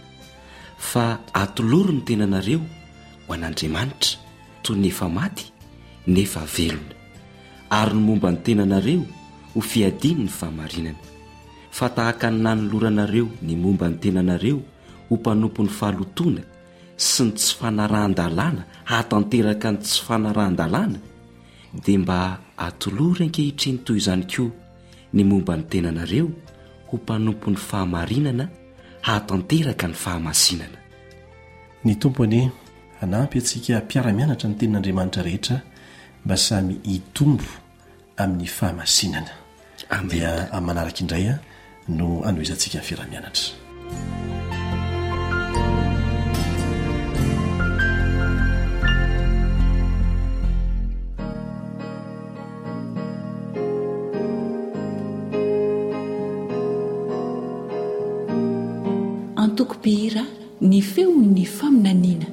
fa atoloro ny tenanareo ho an'Andriamanitra toy nefa maty nefa velona, ary ny momba ny tenanareo ho fiadian'ny fahamarinana, fa tahaka ny nanoloranareo ny momba ny tenanareo ho mpanompo ny fahalotoana sy ny tsy fanarahan-dalàna hatanteraka ny tsy fanarahan-dalàna, dia mba atolory ankehitriny toy izany koa ny momba ny tenanareo ho mpanompo ny fahamarinana hatanteraka ny fahamasinana. Ny tompony hanampy antsika mpiara-mianatra ny tenin'Andriamanitra rehetra mba samy hitombo amin'ny fahamasinana. dia amin'ny manaraka indray a no anoizantsika ny fiaramianatra. Antoko-pihira ny feo ny faminaniana.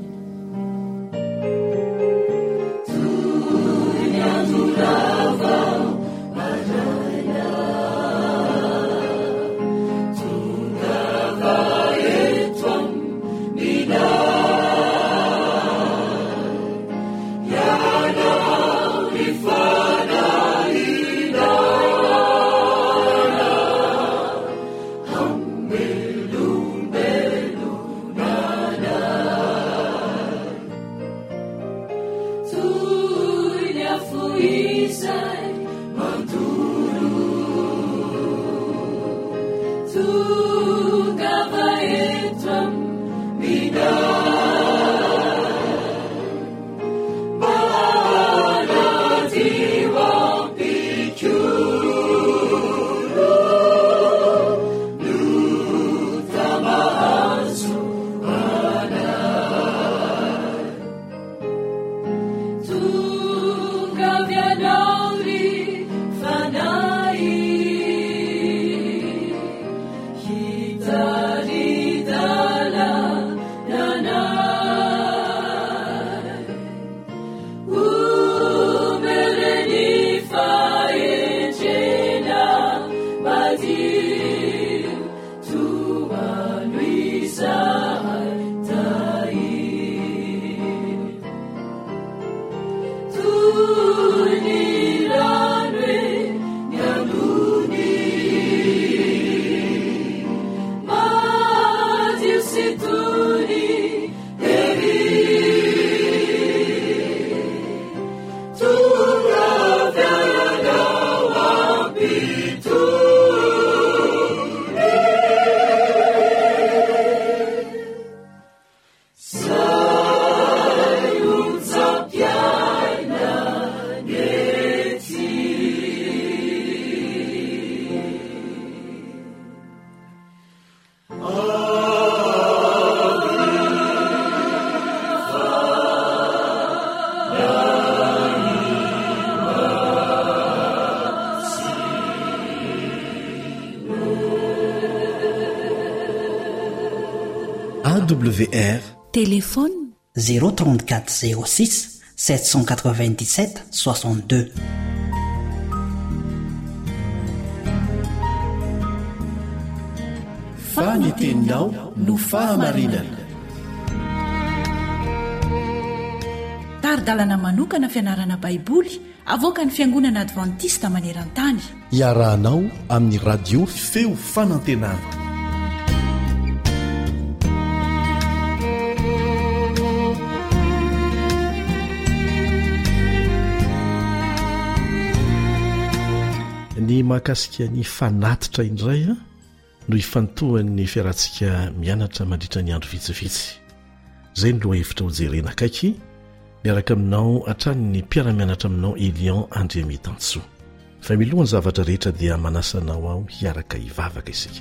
AWR téléphone 034 06 797 62. Faniteninao no fahamarinana. Taridalana manokana fianarana baiboly avoaka ny fiangonana advantista maneran-tany. Iarahanao amin'ny radio feo fanantenana. Ny mahakasika ny fanatitra indray no ifantohan'ny fiarantsika mianatra mandritra ny andro vitsivitsy. Izay ny loha hevitra ho jerena akaiky miaraka aminao hatrany ny mpiara-mianatra aminao Elion Andriamitansoa. Fa milohany zavatra rehetra dia manasanao aho hiaraka hivavaka isika.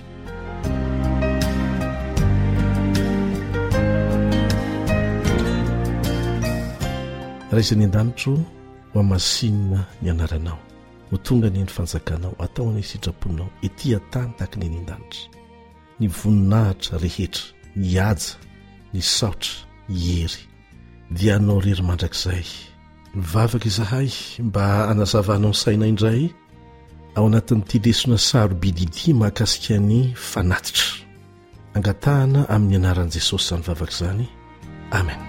Raisiny an-danitro ho amasinina ny anaranao. Ho tonga ny fanjakanao atao any sitraponao ety atany tahaka ny an-danitra. Ny voninahitra rehetra, ny aja, ny saotra, hery dia anao rery mandrakizay. Mivavaka izahay mba anazavanao ny saina indray ao anatin'ity lesona sarobididy mahakasika ny fanatitra. Angatahana amin'ny anaran'i Jesosy izany vavaka izany. Amen.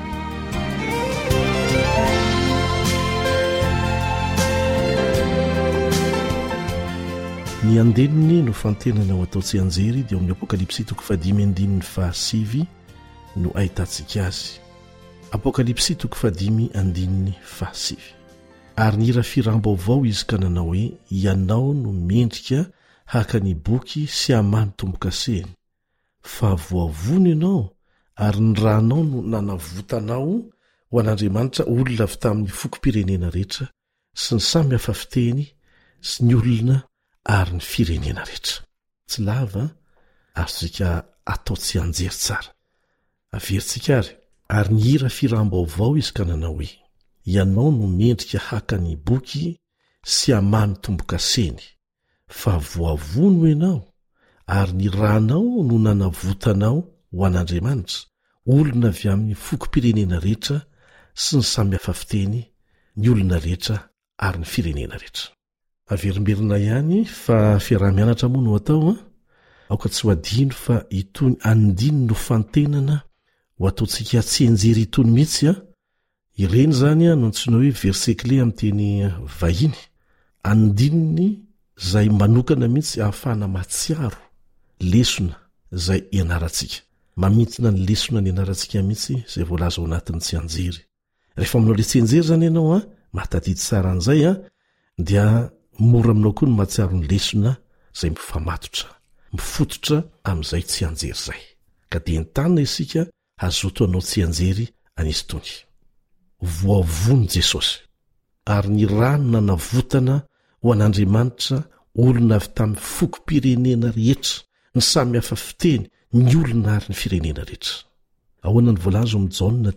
Ny andeniny no fantenana ao atao tsy anjery dia amin'ny Apokalipsy 5:5 no ahitantsika azy. Apokalipsy 5:5. Ary nihira firam-baovao izy ka nanao hoe ianao no mendrika haka ny boky sy hamany tombo-kaseny. Fa voavony ianao ary ny ranao no nanavotanao ho an'Andriamanitra olona avy tamin'ny fokom-pirenena rehetra sy ny samy hafa fiteny sy ny olona ary ny firenena rehetra. Tsy lava ary tsika atao tsy anjery tsara. Averintsika ary ny hira firam-baovao izy ka nanao hoe: ianao no mendrika haka ny boky sy amany tombo-kaseny, fa voavono ianao ary ny ranao no nanavotanao ho an'Andriamanitra, olona avy amin'ny fokom-pirenena rehetra sy ny samihafa fiteny, ny olona rehetra ary ny firenena rehetra. Averimberina ihany fa fiarah-mianatra moa no atao aoka tsy ho adino fa itony andiny no fantenana ho ataontsika tsy enjery itony mihitsy ireny zany no antsoina hoe versekle amin'ny teny vahiny, andininy zay manokana mihitsy ahafahana matsiaro lesona zay ianarantsika, mamintina ny lesona ny ianarantsika mihitsy zay voalaza ao anatin'ny tsy anjery. Rehefa aminao le tsy enjery zany ianao matadidy tsara an'izay dia mora aminao koa ny matsiaro ny lesona zay mifamatotra, mifototra amin'izay tsy anjery zay. Ka dia entanina isika hazoto anao tsy anjery anisy tony. Voavono Jesosy ary ny rano nanavotana ho an'Andriamanitra olona avy tamin'ny fokom-pirenena rehetra, ny samihafa fiteny, ny olona ary ny firenena rehetra. Ahoana ny voalaza amin'ny Jaona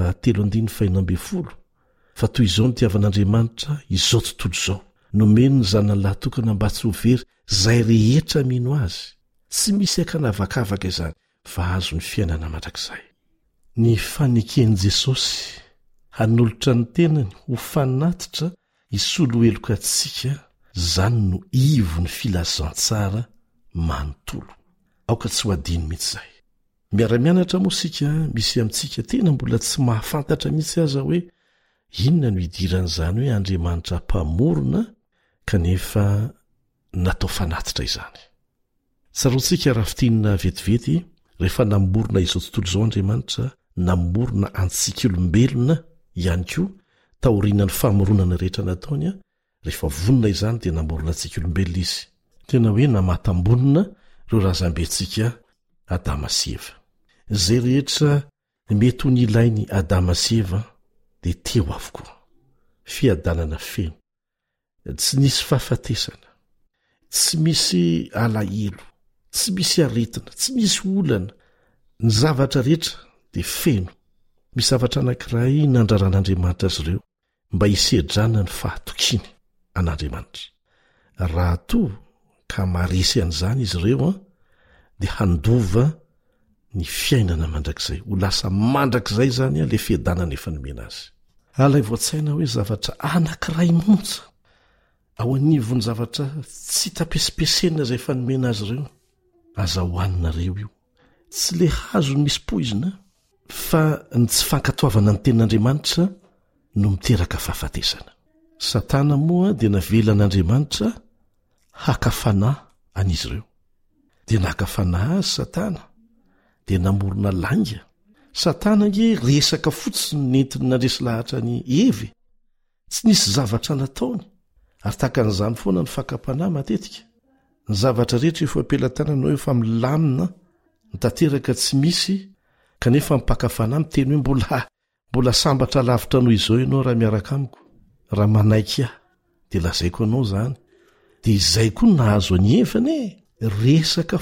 3:9 fa toy izao nitiavan'Andriamanitra izao tontolo izao, nomeno ny zanany lahy tokana mba tsy ho very zay rehetra mino azy. Tsy misy akanavakavaka izany fa azo ny fiainana mandrakizay. Ny faneken'i Jesosy hanolotra ny tenany ho fanatitra isolo eloka antsika, zany no ivo ny filazantsara manontolo. Aoka tsy ho adino mihitsy izay. Miara-mianatra moa sika misy amintsika tena mbola tsy mahafantatra mihitsy aza hoe inona no idiran'izany hoe Andriamanitra mpamorona kanefa natao fanatitra izany. Tsaroantsika raha fitinina vetivety rehefa namorona izao tontolo izao Andriamanitra, namorona antsika olombelona ihany koa taoriana ny famoronana rehetra nataony rehefa vonona izany dia namorona antsika olombelona izy. Tena hoe namatam-bonina ireo razambentsika Adama sy Eva. Zay rehetra mety ho nilainy Adama sy Eva dia teo avokoa. Fiadanana feno, tsy nisy fahafatesana, tsy misy alahelo, tsy misy aretina, tsy misy olana. Ny zavatra rehetra dia feno. Misy zavatra anankiray nandraran'Andriamanitra azy ireo mba hisedrana ny fahatokiny an'Andriamanitra. Raha toa ka maresy an'izany izy ireo dia handova ny fiainana mandrakizay, ho lasa mandrakizay zany le fiadanana efa nomena azy. Alay voatsaina hoe zavatra anankiray monja ao anivony zavatra tsy tapesipesena zay efa nomena azy ireo, aza hoaninareo io. Tsy le hazo ny misy poizina fa ny tsy fankatoavana ny tenin'Andriamanitra no miteraka fahafatesana. Satana moa dia navelan'Andriamanitra hakafanahy an'izy ireo. Dia nakafanahy azy Satana, dia namorona langa. Satana nge resaka fotsiny nentiny nandresy lahatra ny Evy, tsy nisy zavatra nataony, ary takan'izany foana ny fakapanahy matetika. Ny zavatra rehetra efa ampelantananao efa milamina nitateraka tsy misy, kanefa mipakafanahy miteny hoe mbola sambatra lavitra noho izao ianao raha miaraka amiko, raha manaiky aho dia lazaiko anao zany. Dia izay koa nahazo any Evany resaka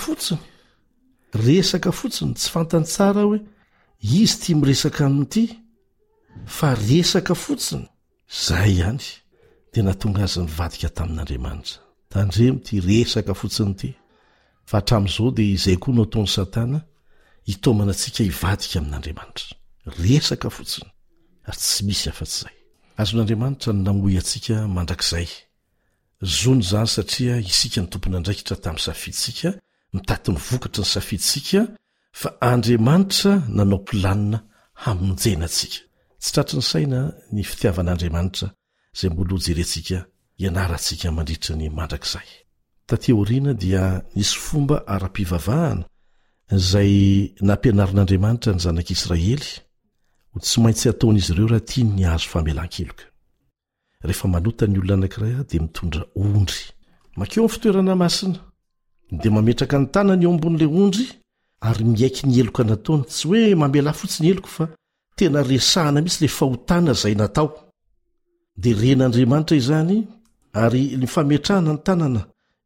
fotsiny, tsy fantany tsara hoe izy tia miresaka amin'ity, fa resaka fotsiny zay ihany dia natonga azy nivadika tamin'Andriamanitra. Tandremo ty resaka fotsiny ity, fa hatramin'izao dia izay koa no ataony Satana hitomana antsika hivadika amin'Andriamanitra. Resaka fotsiny ary tsy misy afa-tsy izay. Azon'Andriamanitra ny namoy antsika mandrakizay. Zony zany satria isika ny tompon'andraikitra tamin'ny safiditsika, mitady ny vokatra ny safiditsika, fa Andriamanitra nanao planina hamonjena antsika. Tsy tratry ny saina ny fitiavan'Andriamanitra zay mbola hojerentsika ianarantsika mandritra ny mandrakizay. Taty aoriana dia nisy fomba ara-pivavahana zay nampianarin'Andriamanitra ny zanak'Israely ho tsy maintsy ataon'izy ireo raha tiany ny hazo famelan-keloka. Rehefa manota ny olona anankiray dia mitondra ondry makeo amin'ny fitoerana masina, dia mametraka ny tanany eo ambon'ilay ondry ary miaiky ny eloka nataony, tsy hoe mamela fotsiny eloko fa tena resahana mihitsy le fahotana zay natao. Dia ren'Andriamanitra izany, ary ny fametrahana ny tanana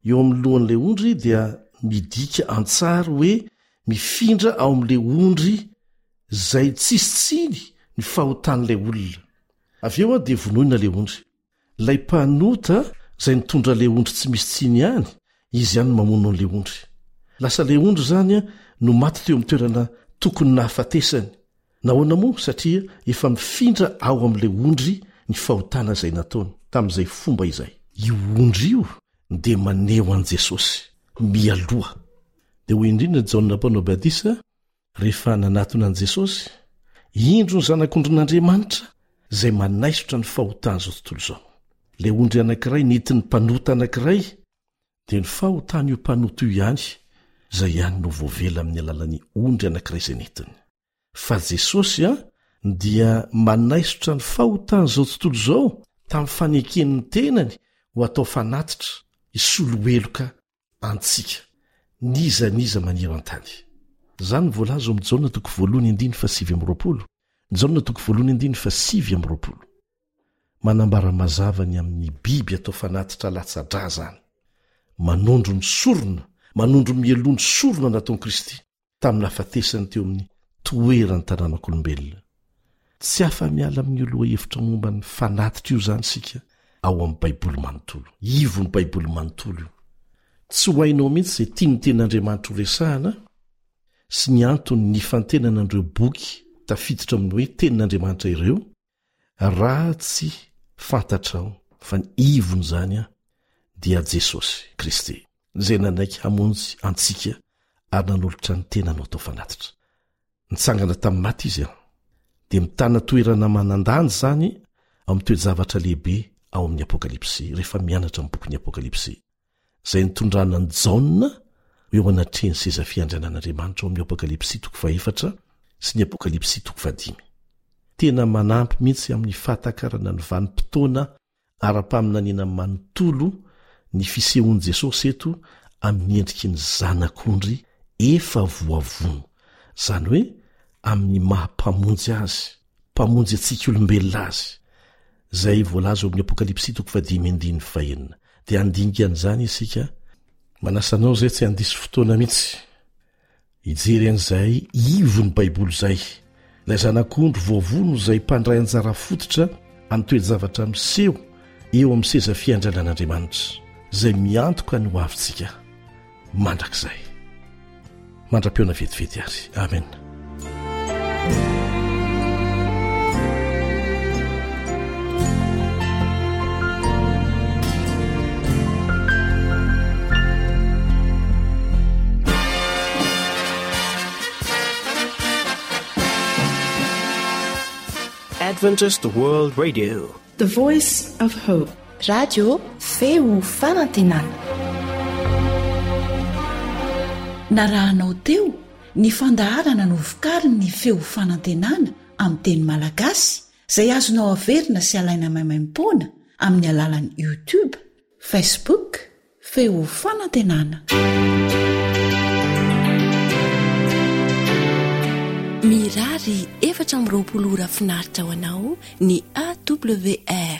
eo amin'ny lohan'la ondry dia midika antsara hoe mifindra ao amin'le ondry zay tsisitsiny ny fahotan'lay olona. Avy eo a dia vonoina le ondry. Lay mpanota zay nitondra le ondry tsy misy tsiny ihany, izy ihany mamono an'le ondry. Lasa le ondry zany a no maty teo amin'ny toerana tokony nahafatesany. Nahoana moa satria efa mifindra ao amin'le ondry ny fahotana izay nataony tamin'izay fomba izay. Io ondry io dia maneho an' Jesosy mialoha. Dia hoy indrindra Jaona mpanao batisa rehefa nanatona an' Jesosy, indro ny zanak'ondrin'Andriamanitra izay manaisotra ny fahotana izao tontolo izao. Le ondry anankiray nitiny mpanota anankiray dia ny fahotana io mpanota io ihany izay ihany no voavela amin'ny alalan'ny ondry anankiray izay nitiny. Fa Jesosy dia manaisotra ny fahotana izao tontolo izao tamin'ny faneken'ny tenany ho atao fanatitra isolo-eloka antsika nizaniza maniro an-tany. Zany voalaza amin'ny Jaona 1:7. Jaona 1:7. Manambara mazavany amin'ny biby atao fanatitra latsa-dra zany. Manondro ny sorona, manondro mielony sorona nataon'i Kristy tamin'ny hafatesany teo amin'ny toerany tanànak'olombelona. Tsy afa-miala amin'ny oloha hevitra momba ny fanatitra io zany sika ao amin'ny Baiboly manontolo. Ivony Baiboly manontolo io. Tsy ho hainao mihitsy izay tia ny tenin'Andriamanitra ho resahana sy ny antony ny fantenana an'ireo boky tafiditra amin'ny hoe tenin'Andriamanitra ireo raha tsy fantatrao fa ny ivony zany dia Jesosy Kristy izay nanaiky hamonjy antsika ary nanolotra ny tenanao tao fanatitra. Nitsangana tamin'ny maty izy dia mitana toerana manandany zany ao amin'ny toe-javatra lehibe ao amin'ny Apokalipsy rehefa mianatra amin'ny bokin'ny Apokalipsy izay nitondrana ny Jaona eo anatrehany seza fiandrianan'Andriamanitra ao amin'ny Apokalipsy 4 sy ny Apokalipsy 5. Tena manampy mihitsy amin'ny fahatakarana ny vanim-potoana ara-paminaniana manontolo ny fisehoan'i Jesosy eto amin'ny endriky ny zanak'ondry efa voavono. Zany hoe amin'ny mahampamonjy azy, mpamonjy antsika olombelona azy. Zay voalaza ao amin'ny Apokalipsy 5:5. Dia andinika an'izany isika manasanao zay tsy handisy fotoana mihitsy ijery an'izay ivony Baiboly zay. Ilay zanak'ondry voavono izay mpandray anjara fototra amin'ny toe-javatra miseho eo amin'ny seza fiandrianan'Andriamanitra izay miantoka ny ho avintsika mandrakizay. Mandra-peona vetivety ary. Amen. Adventist World Radio, The Voice of Hope. Radio feo fanantenana. Narahanao teo ny fandaharana no vokariny ny feo fanantenana amin'ny teny malagasy izay azonao averina sy alaina maimaim-poana amin'ny alalan'ny YouTube, Facebook, feo fanantenana. Mirary 420 ora finaritra ho anao ny AWR